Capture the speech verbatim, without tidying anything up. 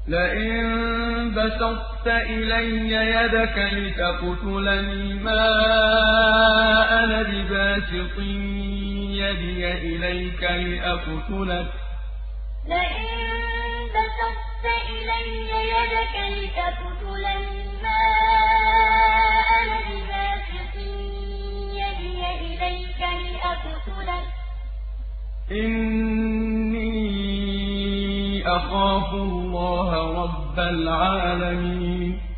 لئن بسطت إلي يدك لتقتلني ما أنا بباسط يدي إليك لأقتلك لئن بسطت إلي يدك لتقتلني ما أنا بباسط يدي إليك لأقتلك إني أخاف الله رب العالمين